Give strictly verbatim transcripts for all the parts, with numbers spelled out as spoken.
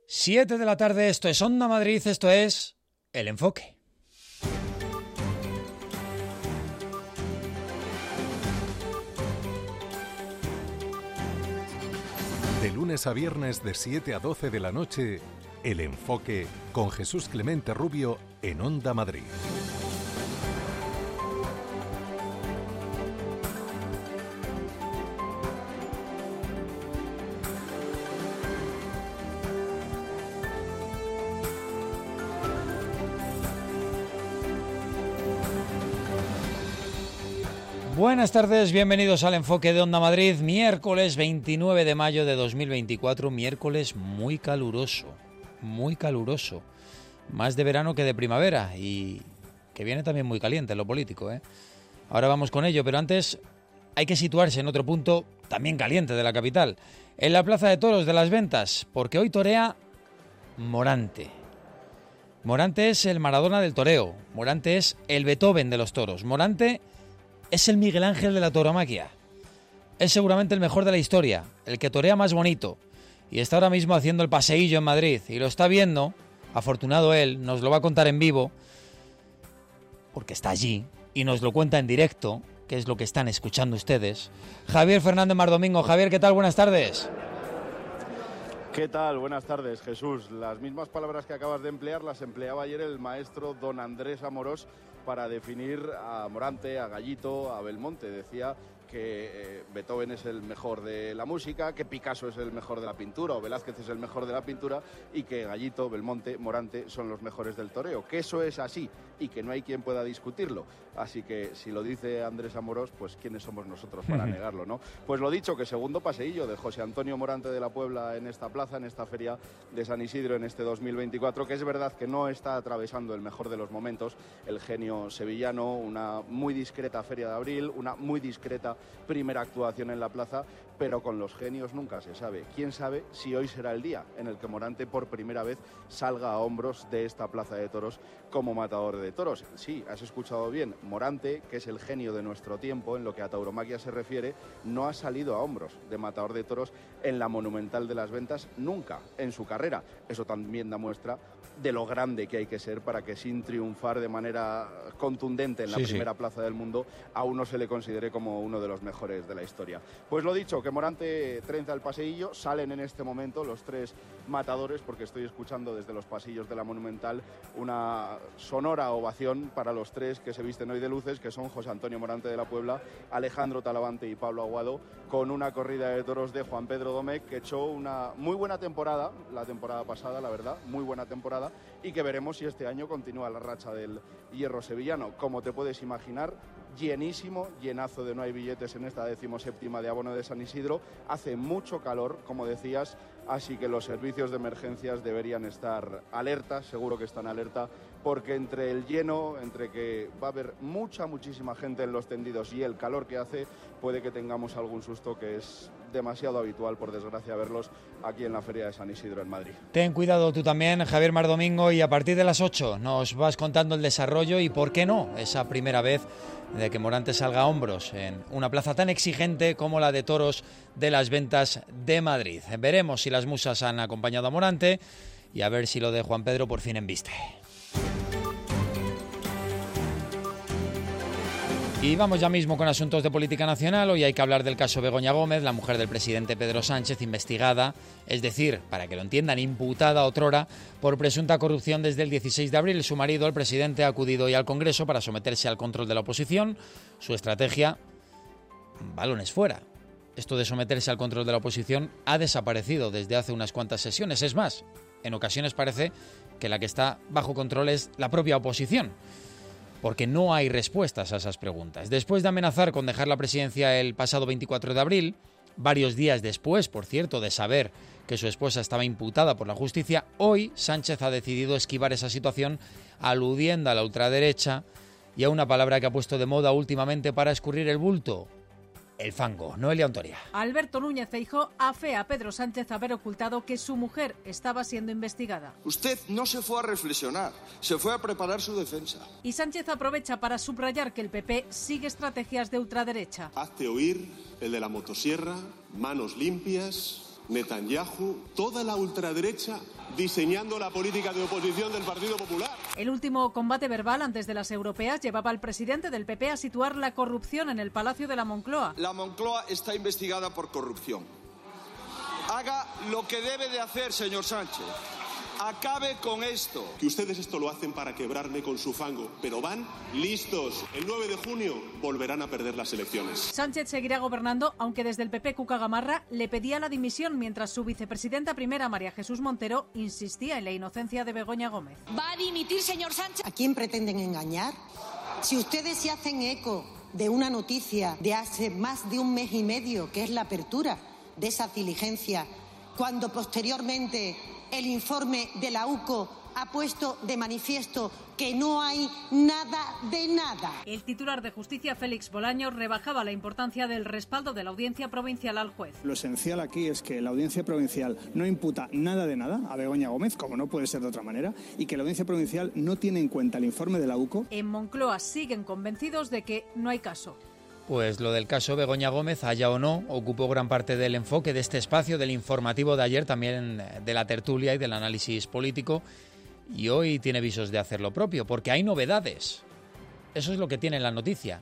siete de la tarde, esto es Onda Madrid, esto es El Enfoque. De lunes a viernes de siete a doce de la noche, El Enfoque con Jesús Clemente Rubio en Onda Madrid. Buenas tardes, bienvenidos al Enfoque de Onda Madrid, miércoles veintinueve de mayo de dos mil veinticuatro, miércoles muy caluroso, muy caluroso, más de verano que de primavera y que viene también muy caliente en lo político, ¿eh? Ahora vamos con ello, pero antes hay que situarse en otro punto también caliente de la capital, en la Plaza de Toros de las Ventas, porque hoy torea Morante. Morante es el Maradona del toreo, Morante es el Beethoven de los toros, Morante es el Miguel Ángel de la tauromaquia. Es seguramente el mejor de la historia, el que torea más bonito. Y está ahora mismo haciendo el paseillo en Madrid. Y lo está viendo, afortunado él, nos lo va a contar en vivo, porque está allí y nos lo cuenta en directo, que es lo que están escuchando ustedes. Javier Fernández Mardomingo. Javier, ¿qué tal? Buenas tardes. ¿Qué tal? Buenas tardes, Jesús. Las mismas palabras que acabas de emplear las empleaba ayer el maestro don Andrés Amorós para definir a Morante, a Gallito, a Belmonte. Decía que eh, Beethoven es el mejor de la música, que Picasso es el mejor de la pintura o Velázquez es el mejor de la pintura y que Gallito, Belmonte, Morante son los mejores del toreo. Que eso es así y que no hay quien pueda discutirlo. Así que si lo dice Andrés Amorós, pues ¿quiénes somos nosotros para negarlo, no? Pues lo dicho, que segundo paseillo de José Antonio Morante de la Puebla en esta plaza, en esta feria de San Isidro en este dos mil veinticuatro, que es verdad que no está atravesando el mejor de los momentos, el genio sevillano, una muy discreta feria de abril, una muy discreta primera actuación en la plaza, pero con los genios nunca se sabe. ¿Quién sabe si hoy será el día en el que Morante por primera vez salga a hombros de esta plaza de toros como matador de toros? Sí, has escuchado bien, Morante, que es el genio de nuestro tiempo en lo que a tauromaquia se refiere, no ha salido a hombros de matador de toros en la Monumental de las Ventas nunca en su carrera. Eso también da muestra de lo grande que hay que ser para que sin triunfar de manera contundente en la sí, primera sí. plaza del mundo a uno se le considere como uno de los mejores de la historia. Pues lo dicho, que Morante trenza el paseillo, salen en este momento los tres matadores, porque estoy escuchando desde los pasillos de la Monumental una sonora ovación para los tres que se visten hoy de luces, que son José Antonio Morante de la Puebla, Alejandro Talavante y Pablo Aguado, con una corrida de toros de Juan Pedro Domecq, que echó una muy buena temporada, la temporada pasada, la verdad, muy buena temporada, y que veremos si este año continúa la racha del hierro sevillano. Como te puedes imaginar, llenísimo, llenazo de no hay billetes en esta decimoséptima de abono de San Isidro. Hace mucho calor, como decías, así que los servicios de emergencias deberían estar alertas, seguro que están alerta, porque entre el lleno, entre que va a haber mucha, muchísima gente en los tendidos y el calor que hace, puede que tengamos algún susto, que es demasiado habitual, por desgracia, verlos aquí en la Feria de San Isidro en Madrid. Ten cuidado tú también, Javier Mardomingo, y a partir de las ocho nos vas contando el desarrollo y, ¿por qué no?, esa primera vez de que Morante salga a hombros en una plaza tan exigente como la de Toros de las Ventas de Madrid. Veremos si las musas han acompañado a Morante y a ver si lo de Juan Pedro por fin embiste. Y vamos ya mismo con asuntos de política nacional. Hoy hay que hablar del caso Begoña Gómez, la mujer del presidente Pedro Sánchez, investigada, es decir, para que lo entiendan, imputada otrora por presunta corrupción desde el dieciséis de abril. Su marido, el presidente, ha acudido hoy al Congreso para someterse al control de la oposición. Su estrategia, balones fuera. Esto de someterse al control de la oposición ha desaparecido desde hace unas cuantas sesiones. Es más, en ocasiones parece que la que está bajo control es la propia oposición, porque no hay respuestas a esas preguntas. Después de amenazar con dejar la presidencia el pasado veinticuatro de abril, varios días después, por cierto, de saber que su esposa estaba imputada por la justicia, hoy Sánchez ha decidido esquivar esa situación aludiendo a la ultraderecha y a una palabra que ha puesto de moda últimamente para escurrir el bulto: el fango. Noelia Ontoria. Alberto Núñez Feijóo afea a Pedro Sánchez haber ocultado que su mujer estaba siendo investigada. Usted no se fue a reflexionar, se fue a preparar su defensa. Y Sánchez aprovecha para subrayar que el P P sigue estrategias de ultraderecha. Hazte oír, el de la motosierra, manos limpias, Netanyahu, toda la ultraderecha diseñando la política de oposición del Partido Popular. El último combate verbal antes de las europeas llevaba al presidente del P P a situar la corrupción en el Palacio de la Moncloa. La Moncloa está investigada por corrupción. Haga lo que debe de hacer, señor Sánchez. Acabe con esto. Que ustedes esto lo hacen para quebrarme con su fango, pero van listos. El nueve de junio volverán a perder las elecciones. Sánchez seguirá gobernando, aunque desde el P P Cuca Gamarra le pedía la dimisión, mientras su vicepresidenta primera, María Jesús Montero, insistía en la inocencia de Begoña Gómez. ¿Va a dimitir, señor Sánchez? ¿A quién pretenden engañar? Si ustedes se hacen eco de una noticia de hace más de un mes y medio, que es la apertura de esa diligencia, cuando posteriormente el informe de la U C O ha puesto de manifiesto que no hay nada de nada. El titular de Justicia, Félix Bolaños, rebajaba la importancia del respaldo de la Audiencia Provincial al juez. Lo esencial aquí es que la Audiencia Provincial no imputa nada de nada a Begoña Gómez, como no puede ser de otra manera, y que la Audiencia Provincial no tiene en cuenta el informe de la U C O. En Moncloa siguen convencidos de que no hay caso. Pues lo del caso Begoña Gómez, haya o no, ocupó gran parte del enfoque de este espacio, del informativo de ayer, también de la tertulia y del análisis político, y hoy tiene visos de hacer lo propio, porque hay novedades. Eso es lo que tiene la noticia,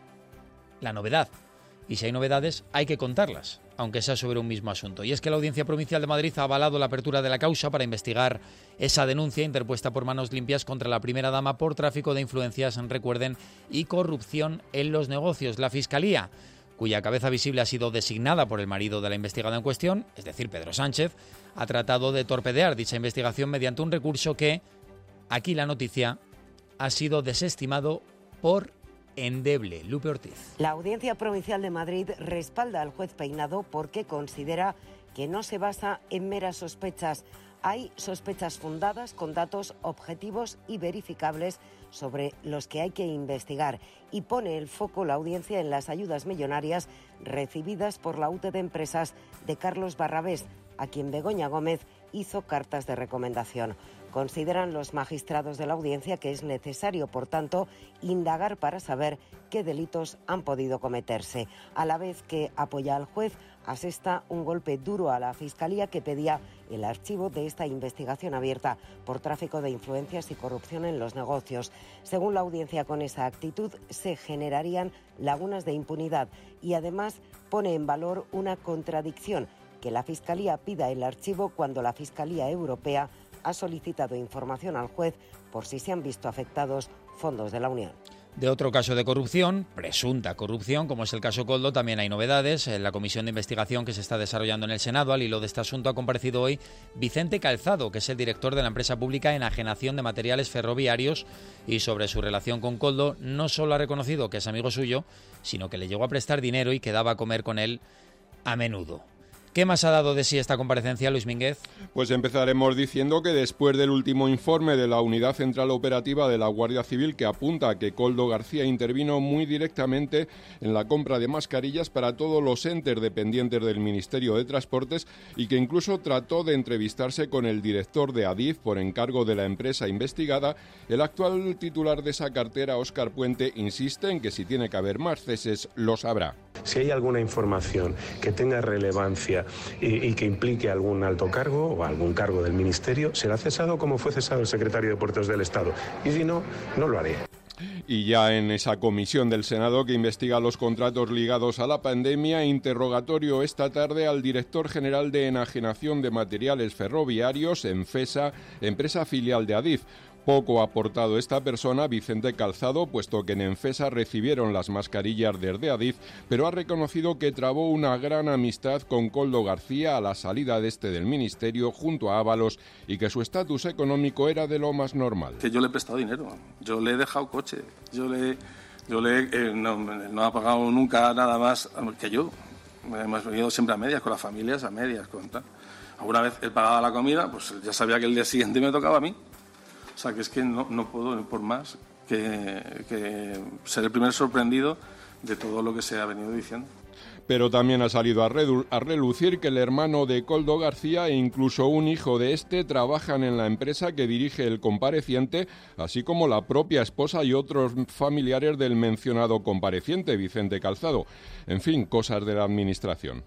la novedad. Y si hay novedades, hay que contarlas, aunque sea sobre un mismo asunto. Y es que la Audiencia Provincial de Madrid ha avalado la apertura de la causa para investigar esa denuncia interpuesta por Manos Limpias contra la primera dama por tráfico de influencias, recuerden, y corrupción en los negocios. La Fiscalía, cuya cabeza visible ha sido designada por el marido de la investigada en cuestión, es decir, Pedro Sánchez, ha tratado de torpedear dicha investigación mediante un recurso que, aquí la noticia, ha sido desestimado por endeble. Lupe Ortiz. La Audiencia Provincial de Madrid respalda al juez Peinado porque considera que no se basa en meras sospechas. Hay sospechas fundadas con datos objetivos y verificables sobre los que hay que investigar, y pone el foco la audiencia en las ayudas millonarias recibidas por la U T de Empresas de Carlos Barrabés, a quien Begoña Gómez hizo cartas de recomendación. Consideran los magistrados de la audiencia que es necesario, por tanto, indagar para saber qué delitos han podido cometerse. A la vez que apoya al juez, asesta un golpe duro a la Fiscalía, que pedía el archivo de esta investigación abierta por tráfico de influencias y corrupción en los negocios. Según la audiencia, con esa actitud se generarían lagunas de impunidad, y además pone en valor una contradicción: que la Fiscalía pida el archivo cuando la Fiscalía Europea ha solicitado información al juez por si se han visto afectados fondos de la Unión. De otro caso de corrupción, presunta corrupción, como es el caso Koldo, también hay novedades. En la comisión de investigación que se está desarrollando en el Senado, al hilo de este asunto, ha comparecido hoy Vicente Calzado, que es el director de la empresa pública Enajenación de Materiales Ferroviarios, y sobre su relación con Koldo no solo ha reconocido que es amigo suyo, sino que le llegó a prestar dinero y quedaba a comer con él a menudo. ¿Qué más ha dado de sí esta comparecencia, Luis Mínguez? Pues empezaremos diciendo que después del último informe de la Unidad Central Operativa de la Guardia Civil, que apunta a que Koldo García intervino muy directamente en la compra de mascarillas para todos los entes dependientes del Ministerio de Transportes, y que incluso trató de entrevistarse con el director de Adif por encargo de la empresa investigada, el actual titular de esa cartera, Óscar Puente, insiste en que si tiene que haber más ceses, los habrá. Si hay alguna información que tenga relevancia y, y que implique algún alto cargo o algún cargo del Ministerio, será cesado como fue cesado el secretario de Puertos del Estado. Y si no, no lo haré. Y ya en esa comisión del Senado que investiga los contratos ligados a la pandemia, interrogatorio esta tarde al director general de Enajenación de Materiales Ferroviarios, Enfesa, empresa filial de Adif. Poco ha aportado esta persona, Vicente Calzado, puesto que en Enfesa recibieron las mascarillas desde Adif, pero ha reconocido que trabó una gran amistad con Koldo García a la salida de este del Ministerio junto a Ábalos, y que su estatus económico era de lo más normal. Que yo le he prestado dinero, yo le he dejado coche, yo le, yo le eh, no, no ha pagado nunca nada más que yo. Hemos venido siempre a medias, con las familias a medias. Con tal. Alguna vez él pagaba la comida, pues ya sabía que el día siguiente me tocaba a mí. O sea, que es que no, no puedo, por más, que, que ser el primer sorprendido de todo lo que se ha venido diciendo. Pero también ha salido a, redu- a relucir que el hermano de Koldo García e incluso un hijo de este trabajan en la empresa que dirige el compareciente, así como la propia esposa y otros familiares del mencionado compareciente, Vicente Calzado. En fin, cosas de la administración.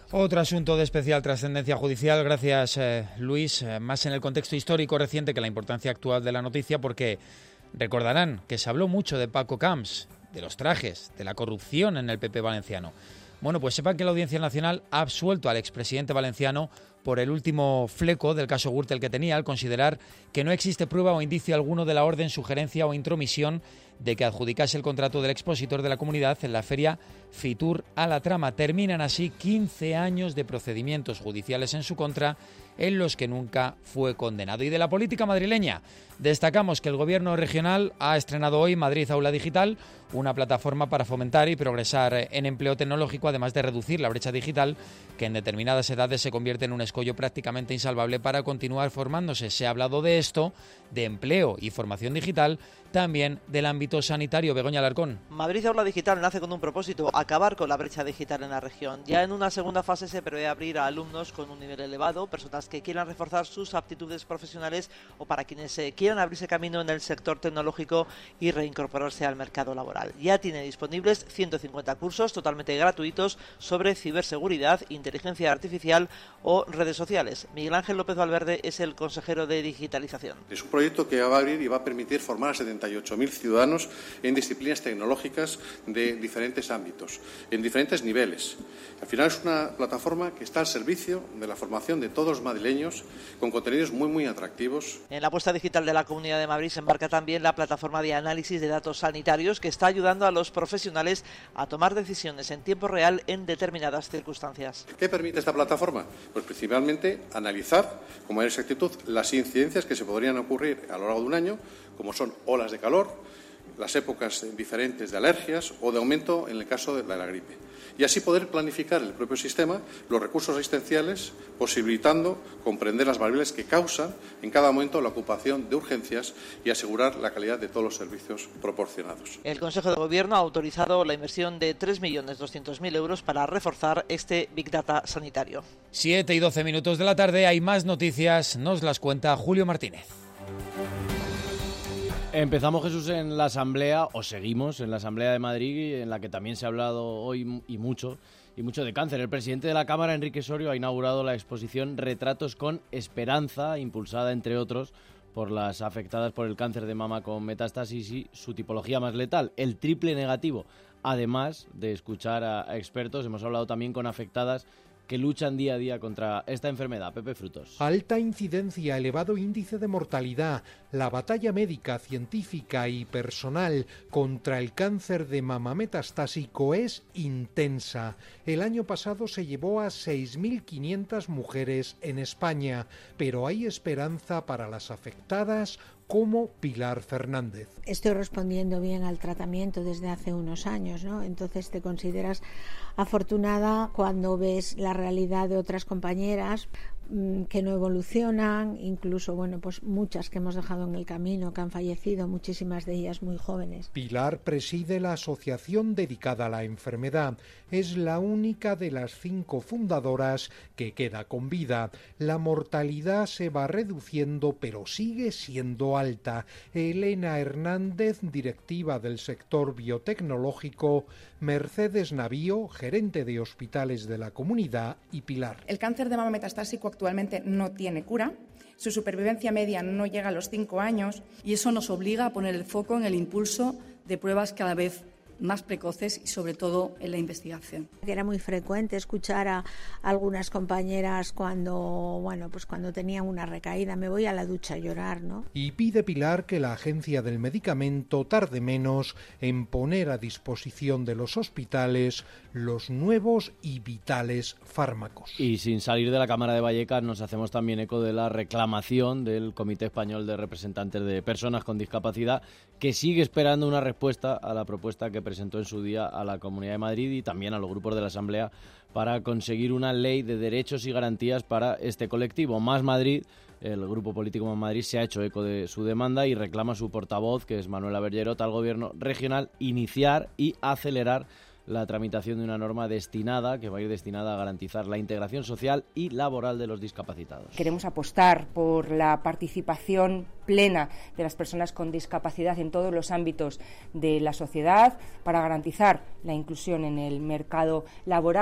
Otro asunto de especial trascendencia judicial, gracias eh, Luis, eh, más en el contexto histórico reciente que la importancia actual de la noticia, porque recordarán que se habló mucho de Paco Camps, de los trajes, de la corrupción en el P P valenciano. Bueno, pues sepan que la Audiencia Nacional ha absuelto al expresidente valenciano por el último fleco del caso Gürtel que tenía, al considerar que no existe prueba o indicio alguno de la orden, sugerencia o intromisión de que adjudicase el contrato del expositor de la comunidad en la feria Fitur a la trama. Terminan así quince años de procedimientos judiciales en su contra, en los que nunca fue condenado. Y de la política madrileña, destacamos que el Gobierno regional ha estrenado hoy Madrid Aula Digital, una plataforma para fomentar y progresar en empleo tecnológico, además de reducir la brecha digital, que en determinadas edades se convierte en un escollo prácticamente insalvable para continuar formándose. Se ha hablado de esto, de empleo y formación digital, también del ámbito sanitario. Begoña Alarcón. Madrid Aula Digital nace con un propósito: acabar con la brecha digital en la región. Ya en una segunda fase se prevé abrir a alumnos con un nivel elevado, personas que quieran reforzar sus aptitudes profesionales o para quienes eh, quieran abrirse camino en el sector tecnológico y reincorporarse al mercado laboral. Ya tiene disponibles ciento cincuenta cursos totalmente gratuitos sobre ciberseguridad, inteligencia artificial o redes sociales. Miguel Ángel López Valverde es el consejero de digitalización. Es un proyecto que va a abrir y va a permitir formar a setenta y ocho mil ciudadanos en disciplinas tecnológicas de diferentes ámbitos, en diferentes niveles. Al final es una plataforma que está al servicio de la formación de todos los madrileños, con contenidos muy, muy atractivos. En la apuesta digital de la Comunidad de Madrid se embarca también la plataforma de análisis de datos sanitarios, que está ayudando a los profesionales a tomar decisiones en tiempo real en determinadas circunstancias. ¿Qué permite esta plataforma? Pues principalmente analizar con mayor exactitud las incidencias que se podrían ocurrir a lo largo de un año, como son olas de calor, las épocas diferentes de alergias o de aumento en el caso de la gripe. Y así poder planificar el propio sistema los recursos asistenciales, posibilitando comprender las variables que causan en cada momento la ocupación de urgencias y asegurar la calidad de todos los servicios proporcionados. El Consejo de Gobierno ha autorizado la inversión de tres millones doscientos mil euros para reforzar este Big Data sanitario. siete y doce minutos de la tarde, hay más noticias, nos las cuenta Julio Martínez. Empezamos, Jesús, en la Asamblea, o seguimos en la Asamblea de Madrid, en la que también se ha hablado hoy y mucho, y mucho de cáncer. El presidente de la Cámara, Enrique Sorio, ha inaugurado la exposición Retratos con Esperanza, impulsada, entre otros, por las afectadas por el cáncer de mama con metástasis y su tipología más letal, el triple negativo. Además de escuchar a expertos, hemos hablado también con afectadas que luchan día a día contra esta enfermedad. Pepe Frutos. Alta incidencia, elevado índice de mortalidad. La batalla médica, científica y personal contra el cáncer de mama metastásico es intensa. El año pasado se llevó a seis mil quinientas mujeres en España, pero hay esperanza para las afectadas, como Pilar Fernández. Estoy respondiendo bien al tratamiento desde hace unos años, ¿no? Entonces te consideras afortunada cuando ves la realidad de otras compañeras que no evolucionan, incluso bueno, pues muchas que hemos dejado en el camino, que han fallecido, muchísimas de ellas muy jóvenes. Pilar preside la asociación dedicada a la enfermedad. Es la única de las cinco fundadoras que queda con vida. La mortalidad se va reduciendo, pero sigue siendo alta. Elena Hernández, directiva del sector biotecnológico, Mercedes Navío, gerente de hospitales de la comunidad, y Pilar. El cáncer de mama metastásico actualmente no tiene cura, su supervivencia media no llega a los cinco años. Y eso nos obliga a poner el foco en el impulso de pruebas cada vez más precoces y sobre todo en la investigación. Era muy frecuente escuchar a algunas compañeras cuando, bueno, pues cuando tenían una recaída, me voy a la ducha a llorar, ¿no? Y pide Pilar que la Agencia del Medicamento tarde menos en poner a disposición de los hospitales los nuevos y vitales fármacos. Y sin salir de la Cámara de Vallecas, nos hacemos también eco de la reclamación del Comité Español de Representantes de Personas con Discapacidad, que sigue esperando una respuesta a la propuesta que presentó en su día a la Comunidad de Madrid y también a los grupos de la Asamblea para conseguir una ley de derechos y garantías para este colectivo. Más Madrid, el grupo político Más Madrid, se ha hecho eco de su demanda y reclama a su portavoz, que es Manuela Bergerot, al Gobierno regional iniciar y acelerar la tramitación de una norma destinada, que va a ir destinada a garantizar la integración social y laboral de los discapacitados. Queremos apostar por la participación plena de las personas con discapacidad en todos los ámbitos de la sociedad para garantizar la inclusión en el mercado laboral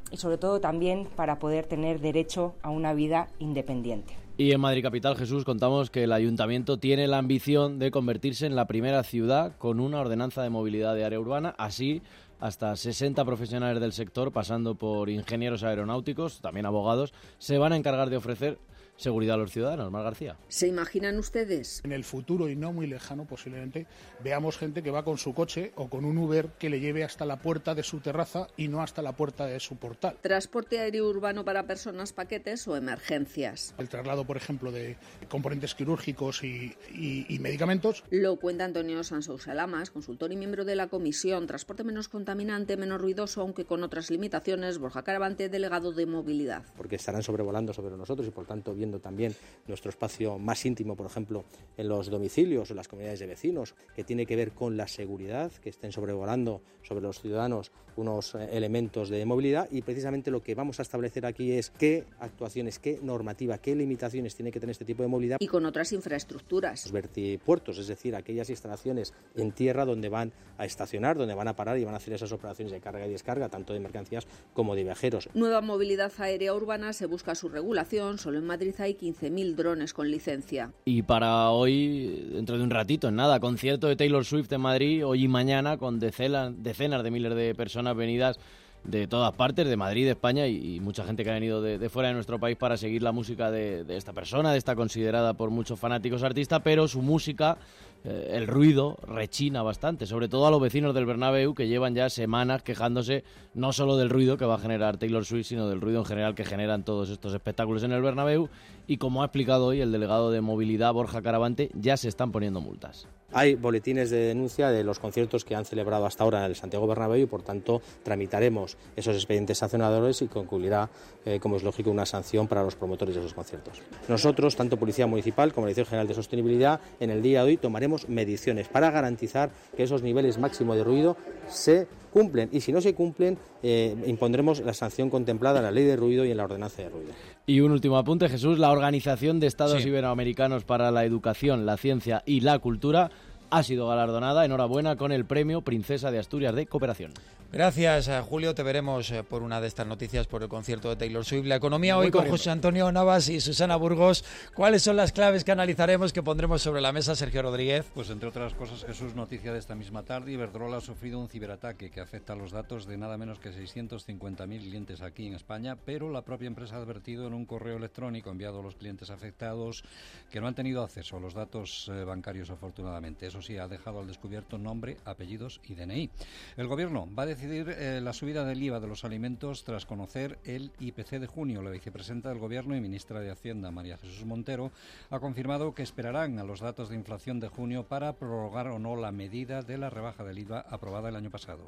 y sobre todo también para poder tener derecho a una vida independiente. Y en Madrid Capital, Jesús, contamos que el Ayuntamiento tiene la ambición de convertirse en la primera ciudad con una ordenanza de movilidad de área urbana. Así, hasta sesenta profesionales del sector, pasando por ingenieros aeronáuticos, también abogados, se van a encargar de ofrecer seguridad a los ciudadanos. Mar García. ¿Se imaginan ustedes? En el futuro, y no muy lejano posiblemente, veamos gente que va con su coche o con un Uber que le lleve hasta la puerta de su terraza y no hasta la puerta de su portal. Transporte aéreo urbano para personas, paquetes o emergencias. El traslado, por ejemplo, de componentes quirúrgicos y, y, y medicamentos. Lo cuenta Antonio Sansousa Lamas, consultor y miembro de la comisión Transporte menos contaminante, menos ruidoso, aunque con otras limitaciones. Borja Caravante, delegado de movilidad. Porque estarán sobrevolando sobre nosotros y, por tanto, viendo también nuestro espacio más íntimo, por ejemplo, en los domicilios o en las comunidades de vecinos, que tiene que ver con la seguridad, que estén sobrevolando sobre los ciudadanos unos eh, elementos de movilidad, y precisamente lo que vamos a establecer aquí es qué actuaciones, qué normativa, qué limitaciones tiene que tener este tipo de movilidad. Y con otras infraestructuras. Los vertipuertos, es decir, aquellas instalaciones en tierra donde van a estacionar, donde van a parar y van a hacer esas operaciones de carga y descarga, tanto de mercancías como de viajeros. Nueva movilidad aérea urbana, se busca su regulación. Solo en Madrid hay quince mil drones con licencia. Y para hoy, dentro de un ratito, en nada, concierto de Taylor Swift en Madrid, hoy y mañana, con decenas, decenas de miles de personas venidas de todas partes, de Madrid, de España, y, y mucha gente que ha venido de, de fuera de nuestro país para seguir la música de, de esta persona, de esta considerada por muchos fanáticos artista, pero su música, eh, el ruido, rechina bastante, sobre todo a los vecinos del Bernabéu, que llevan ya semanas quejándose no solo del ruido que va a generar Taylor Swift, sino del ruido en general que generan todos estos espectáculos en el Bernabéu, y como ha explicado hoy el delegado de movilidad, Borja Caravante, ya se están poniendo multas. Hay boletines de denuncia de los conciertos que han celebrado hasta ahora en el Santiago Bernabéu y, por tanto, tramitaremos esos expedientes sancionadores y concluirá, eh, como es lógico, una sanción para los promotores de esos conciertos. Nosotros, tanto Policía Municipal como la Dirección General de Sostenibilidad, en el día de hoy tomaremos mediciones para garantizar que esos niveles máximos de ruido se cumplen, y si no se cumplen, eh, impondremos la sanción contemplada en la Ley de Ruido y en la Ordenanza de Ruido. Y un último apunte, Jesús. La Organización de Estados Sí. Iberoamericanos para la Educación, la Ciencia y la Cultura ha sido galardonada, enhorabuena, con el Premio Princesa de Asturias de Cooperación. Gracias, eh, Julio. Te veremos eh, por una de estas noticias, por el concierto de Taylor Swift. La economía hoy Muy con corriendo. José Antonio Navas y Susana Burgos. ¿Cuáles son las claves que analizaremos, que pondremos sobre la mesa, Sergio Rodríguez? Pues entre otras cosas, Jesús, noticia de esta misma tarde, Iberdrola ha sufrido un ciberataque que afecta a los datos de nada menos que seiscientos cincuenta mil clientes aquí en España, pero la propia empresa ha advertido en un correo electrónico enviado a los clientes afectados que no han tenido acceso a los datos eh, bancarios, afortunadamente. Eso sí, ha dejado al descubierto nombre, apellidos y D N I. El Gobierno va a decidir eh, la subida del I V A de los alimentos tras conocer el I P C de junio. La vicepresidenta del Gobierno y ministra de Hacienda, María Jesús Montero, ha confirmado que esperarán a los datos de inflación de junio para prorrogar o no la medida de la rebaja del I V A aprobada el año pasado.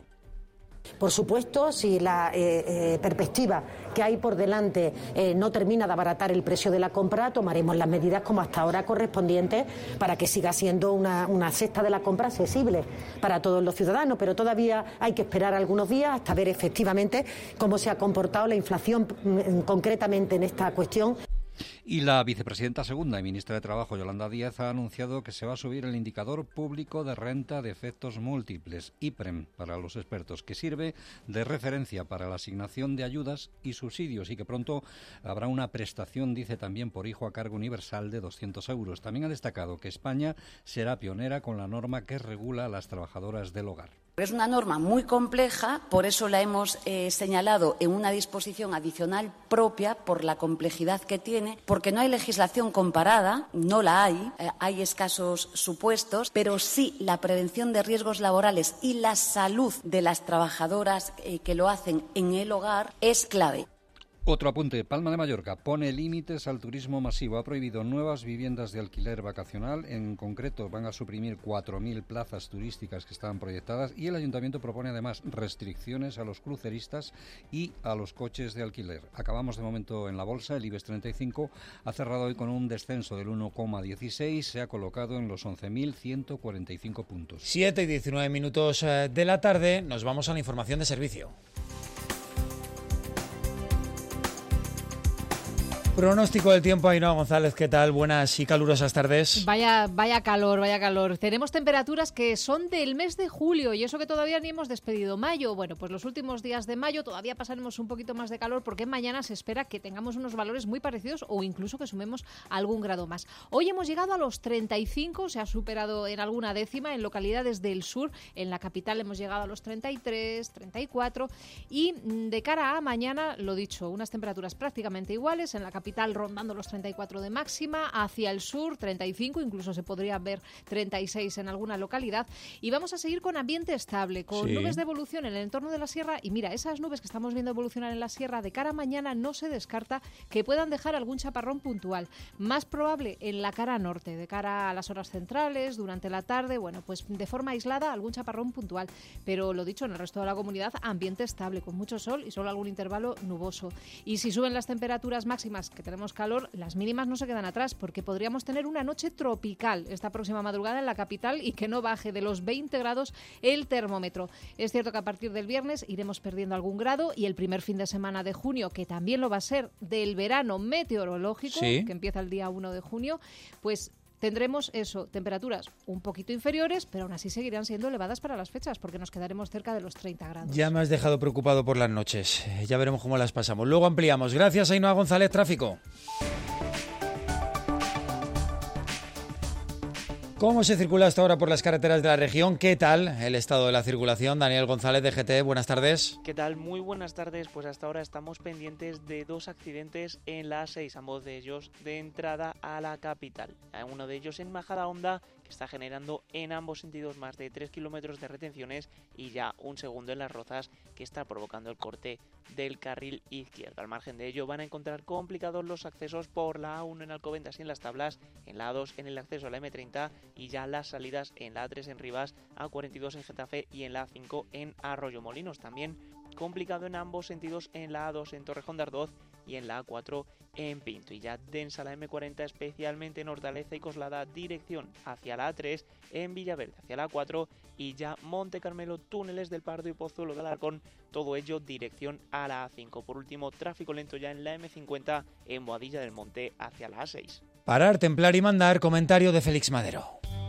Por supuesto, si la eh, eh, perspectiva que hay por delante eh, no termina de abaratar el precio de la compra, tomaremos las medidas como hasta ahora correspondientes para que siga siendo una, una cesta de la compra accesible para todos los ciudadanos, pero todavía hay que esperar algunos días hasta ver efectivamente cómo se ha comportado la inflación mm, concretamente en esta cuestión. Y la vicepresidenta segunda y ministra de Trabajo, Yolanda Díaz, ha anunciado que se va a subir el indicador público de renta de efectos múltiples, I P R E M, para los expertos, que sirve de referencia para la asignación de ayudas y subsidios, y que pronto habrá una prestación, dice, también por hijo a cargo universal de doscientos euros. También ha destacado que España será pionera con la norma que regula a las trabajadoras del hogar. Es una norma muy compleja, por eso la hemos eh, señalado en una disposición adicional propia por la complejidad que tiene, porque no hay legislación comparada, no la hay, eh, hay escasos supuestos, pero sí la prevención de riesgos laborales y la salud de las trabajadoras eh, que lo hacen en el hogar es clave. Otro apunte, Palma de Mallorca pone límites al turismo masivo, ha prohibido nuevas viviendas de alquiler vacacional, en concreto van a suprimir cuatro mil plazas turísticas que estaban proyectadas, y el Ayuntamiento propone además restricciones a los cruceristas y a los coches de alquiler. Acabamos de momento en la bolsa, el IBEX treinta y cinco ha cerrado hoy con un descenso del uno coma dieciséis, se ha colocado en los once mil ciento cuarenta y cinco puntos. siete y diecinueve minutos de la tarde, nos vamos a la información de servicio. Pronóstico del tiempo, Ainhoa González, ¿qué tal? Buenas y calurosas tardes. Vaya, vaya calor, vaya calor. Tenemos temperaturas que son del mes de julio y eso que todavía ni hemos despedido mayo. Bueno, pues los últimos días de mayo todavía pasaremos un poquito más de calor porque mañana se espera que tengamos unos valores muy parecidos o incluso que sumemos algún grado más. Hoy hemos llegado a los treinta y cinco, se ha superado en alguna décima en localidades del sur. En la capital hemos llegado a los treinta y tres, treinta y cuatro y de cara a mañana, lo dicho, unas temperaturas prácticamente iguales en la capital. Capital rondando los treinta y cuatro de máxima, hacia el sur treinta y cinco, incluso se podría ver treinta y seis en alguna localidad, y vamos a seguir con ambiente estable, con sí. nubes de evolución en el entorno de la sierra, y mira, esas nubes que estamos viendo evolucionar en la sierra, de cara a mañana no se descarta que puedan dejar algún chaparrón puntual, más probable en la cara norte, de cara a las horas centrales, durante la tarde, bueno, pues de forma aislada algún chaparrón puntual, pero lo dicho, en el resto de la comunidad ambiente estable, con mucho sol y solo algún intervalo nuboso, y si suben las temperaturas máximas que tenemos calor, las mínimas no se quedan atrás porque podríamos tener una noche tropical esta próxima madrugada en la capital y que no baje de los veinte grados el termómetro. Es cierto que a partir del viernes iremos perdiendo algún grado y el primer fin de semana de junio, que también lo va a ser del verano meteorológico, ¿sí? que empieza el día uno de junio, pues tendremos eso, temperaturas un poquito inferiores, pero aún así seguirán siendo elevadas para las fechas, porque nos quedaremos cerca de los treinta grados. Ya me has dejado preocupado por las noches. Ya veremos cómo las pasamos. Luego ampliamos. Gracias, Ainhoa González. Tráfico. ¿Cómo se circula hasta ahora por las carreteras de la región? ¿Qué tal el estado de la circulación? Daniel González, de G T, buenas tardes. ¿Qué tal? Muy buenas tardes. Pues hasta ahora estamos pendientes de dos accidentes en la A seis, ambos de ellos de entrada a la capital. Uno de ellos en Majadahonda, que está generando en ambos sentidos más de tres kilómetros de retenciones, y ya un segundo en Las Rozas, que está provocando el corte del carril izquierdo. Al margen de ello van a encontrar complicados los accesos por la A uno en Alcobendas y en Las Tablas, en la A dos en el acceso a la eme treinta y ya las salidas en la A tres en Rivas, A cuarenta y dos en Getafe y en la A cinco en Arroyomolinos. También complicado en ambos sentidos en la A dos en Torrejón de Ardoz y en la A cuatro en Pinto, y ya densa la eme cuarenta especialmente en Hortaleza y Coslada, dirección hacia la A tres, en Villaverde hacia la A cuatro y ya Monte Carmelo, túneles del Pardo y Pozuelo de Alarcón, todo ello dirección a la A cinco. Por último, tráfico lento ya en la eme cincuenta en Boadilla del Monte hacia la A seis. Parar, templar y mandar, comentario de Félix Madero.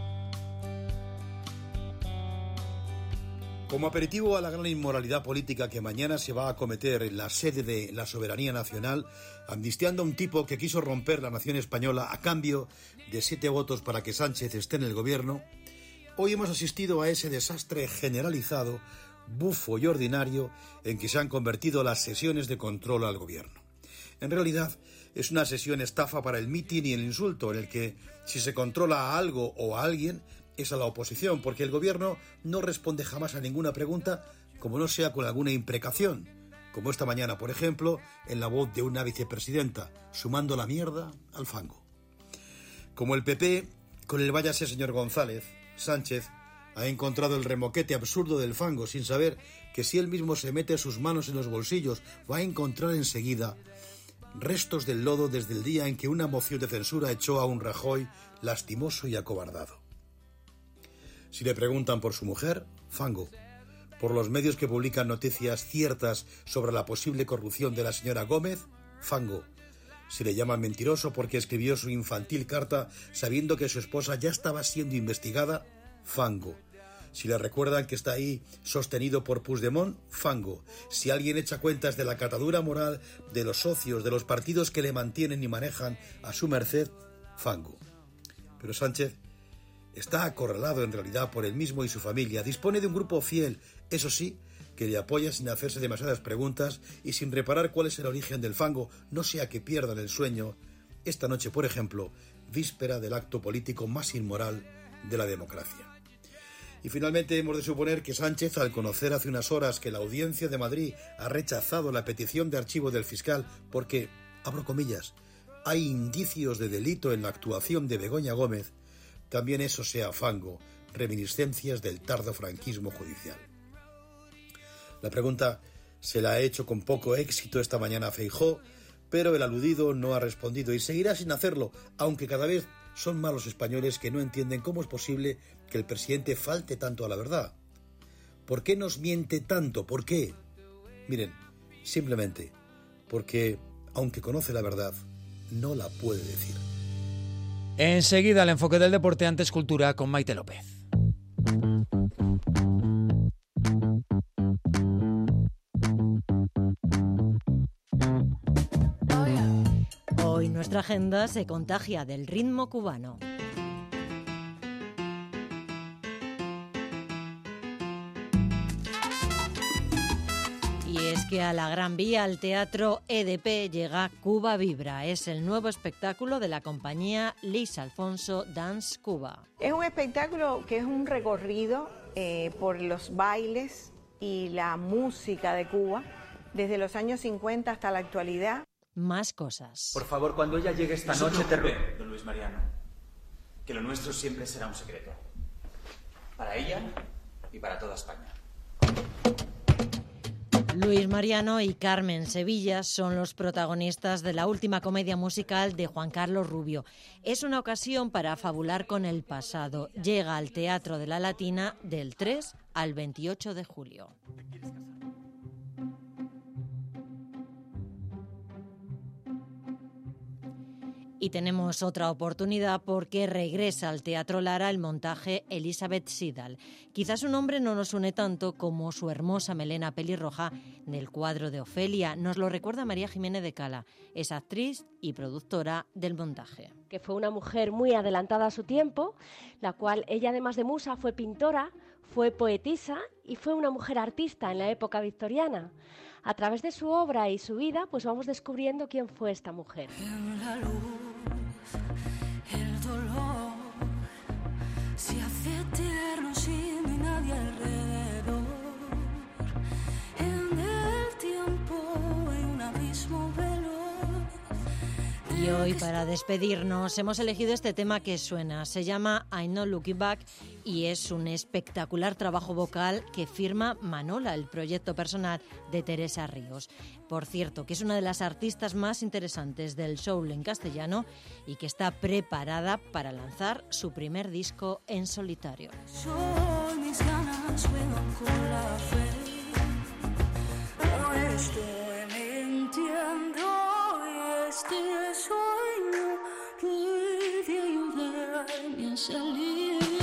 Como aperitivo a la gran inmoralidad política que mañana se va a cometer en la sede de la soberanía nacional, amnistiando a un tipo que quiso romper la nación española a cambio de siete votos para que Sánchez esté en el gobierno, hoy hemos asistido a ese desastre generalizado, bufo y ordinario en que se han convertido las sesiones de control al gobierno. En realidad, es una sesión estafa para el mitin y el insulto, en el que si se controla a algo o a alguien, es a la oposición, porque el gobierno no responde jamás a ninguna pregunta, como no sea con alguna imprecación, como esta mañana, por ejemplo, en la voz de una vicepresidenta, sumando la mierda al fango. Como el P P, con el váyase señor González, Sánchez ha encontrado el remoquete absurdo del fango, sin saber que si él mismo se mete sus manos en los bolsillos, va a encontrar enseguida restos del lodo desde el día en que una moción de censura echó a un Rajoy lastimoso y acobardado. Si le preguntan por su mujer, fango. Por los medios que publican noticias ciertas sobre la posible corrupción de la señora Gómez, fango. Si le llaman mentiroso porque escribió su infantil carta sabiendo que su esposa ya estaba siendo investigada, fango. Si le recuerdan que está ahí sostenido por Puigdemont, fango. Si alguien echa cuentas de la catadura moral de los socios de los partidos que le mantienen y manejan a su merced, fango. Pero Sánchez está acorralado en realidad por él mismo y su familia. Dispone de un grupo fiel, eso sí, que le apoya sin hacerse demasiadas preguntas y sin reparar cuál es el origen del fango, no sea que pierdan el sueño. Esta noche, por ejemplo, víspera del acto político más inmoral de la democracia. Y finalmente hemos de suponer que Sánchez, al conocer hace unas horas que la Audiencia de Madrid ha rechazado la petición de archivo del fiscal porque, abro comillas, hay indicios de delito en la actuación de Begoña Gómez, también eso sea fango, reminiscencias del tardo franquismo judicial. La pregunta se la ha hecho con poco éxito esta mañana a Feijóo, pero el aludido no ha respondido y seguirá sin hacerlo, aunque cada vez son más los españoles que no entienden cómo es posible que el presidente falte tanto a la verdad. ¿Por qué nos miente tanto? ¿Por qué? Miren, simplemente porque, aunque conoce la verdad, no la puede decir. Enseguida el enfoque del deporte, antes cultura con Maite López. Hoy nuestra agenda se contagia del ritmo cubano. Y es que a la Gran Vía, al Teatro E D P, llega Cuba Vibra. Es el nuevo espectáculo de la compañía Luis Alfonso Dance Cuba. Es un espectáculo que es un recorrido eh, por los bailes y la música de Cuba, desde los años cincuenta hasta la actualidad. Más cosas. Por favor, cuando ella llegue esta No noche... se preocupe, te... don Luis Mariano, que lo nuestro siempre será un secreto. Para ella y para toda España. Luis Mariano y Carmen Sevilla son los protagonistas de la última comedia musical de Juan Carlos Rubio. Es una ocasión para fabular con el pasado. Llega al Teatro de la Latina del tres al veintiocho de julio. Y tenemos otra oportunidad porque regresa al Teatro Lara el montaje Elizabeth Siddal. Quizás su nombre no nos une tanto como su hermosa melena pelirroja del cuadro de Ofelia. Nos lo recuerda María Jiménez de Cala, es actriz y productora del montaje. Que fue una mujer muy adelantada a su tiempo, la cual ella además de musa fue pintora, fue poetisa y fue una mujer artista en la época victoriana. A través de su obra y su vida, pues vamos descubriendo quién fue esta mujer. En la luz, el dolor se hace eterno si no hay nadie alrededor. En el tiempo hay un abismo veloz. Y hoy, para despedirnos, hemos elegido este tema que suena. Se llama I'm Not Looking Back y es un espectacular trabajo vocal que firma Manola, el proyecto personal de Teresa Ríos. Por cierto, que es una de las artistas más interesantes del soul en castellano y que está preparada para lanzar su primer disco en solitario. Soy mis ganas juegan con la fe. No estoy mintiendo y este sueño puede ayudarme a salir.